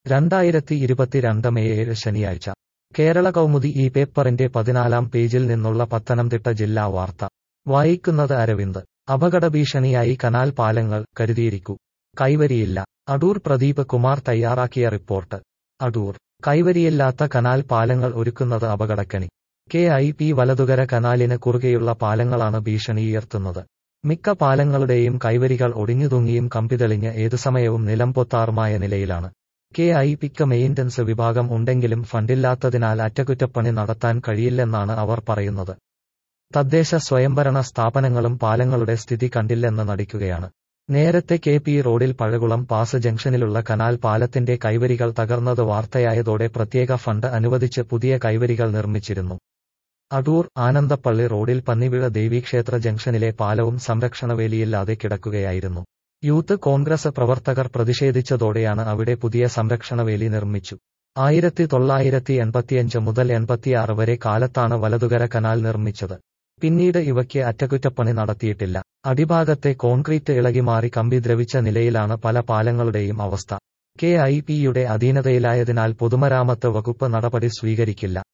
2022 May 7 ശനിയാഴ്ച കേരള കൗമുദി ഈ പേപ്പറിന്റെ 14-ാം പേജിൽ നിന്നുള്ള പത്തനംതിട്ട ജില്ലാ വാർത്ത വായിക്കുന്നത് അരവിന്ദ്. അപകടഭീഷണിയായി കനാൽ പാലങ്ങൾ, കരുതിയിരിക്കൂ. കൈവരിയില്ല. അടൂർ പ്രദീപ് കുമാർ തയ്യാറാക്കിയ റിപ്പോർട്ട്. അടൂർ. കൈവരിയില്ലാത്ത കനാൽ പാലങ്ങൾ ഒരുക്കുന്നത് അപകടക്കണി. KIP വലതുകര കനാലിന് കുറുകെയുള്ള പാലങ്ങളാണ് ഭീഷണിയുയർത്തുന്നത്. മിക്ക പാലങ്ങളുടെയും കൈവരികൾ ഒടിഞ്ഞുതൂങ്ങിയും കമ്പിതെളിഞ്ഞ് ഏതുസമയവും നിലംപൊത്താറുമായ നിലയിലാണ്. KIPക്ക് മെയിന്റനൻസ് വിഭാഗം ഉണ്ടെങ്കിലും ഫണ്ടില്ലാത്തതിനാൽ അറ്റകുറ്റപ്പണി നടത്താൻ കഴിയില്ലെന്നാണ് അവർ പറയുന്നത്. തദ്ദേശ സ്വയംഭരണ സ്ഥാപനങ്ങളും പാലങ്ങളുടെ സ്ഥിതി കണ്ടില്ലെന്ന് നടിക്കുകയാണ്. നേരത്തെ KP റോഡിൽ പഴകുളം പാസ് ജംഗ്ഷനിലുള്ള കനാൽ പാലത്തിന്റെ കൈവരികൾ തകർന്നത് വാർത്തയായതോടെ പ്രത്യേക ഫണ്ട് അനുവദിച്ച് പുതിയ കൈവരികൾ നിർമ്മിച്ചിരുന്നു. അടൂർ, ആനന്ദപ്പള്ളി റോഡിൽ പന്നിവിള ദേവീക്ഷേത്ര ജംഗ്ഷനിലെ പാലവും സംരക്ഷണവേലിയില്ലാതെ കിടക്കുകയായിരുന്നു. യൂത്ത് കോൺഗ്രസ് പ്രവർത്തകർ പ്രതിഷേധിച്ചതോടെയാണ് അവിടെ പുതിയ സംരക്ഷണവേലി നിർമ്മിച്ചു. 1985 മുതൽ 86 വരെ കാലത്താണ് വലതുകര കനാൽ നിർമ്മിച്ചത്. പിന്നീട് ഇവയ്ക്ക് അറ്റകുറ്റപ്പണി നടത്തിയിട്ടില്ല. അടിഭാഗത്തെ കോൺക്രീറ്റ് ഇളകി മാറി കമ്പി ദ്രവിച്ച നിലയിലാണ് പല പാലങ്ങളുടെയും അവസ്ഥ. KIPയുടെ അധീനതയിലായതിനാൽ പൊതുമരാമത്ത് വകുപ്പ് നടപടി സ്വീകരിക്കില്ല.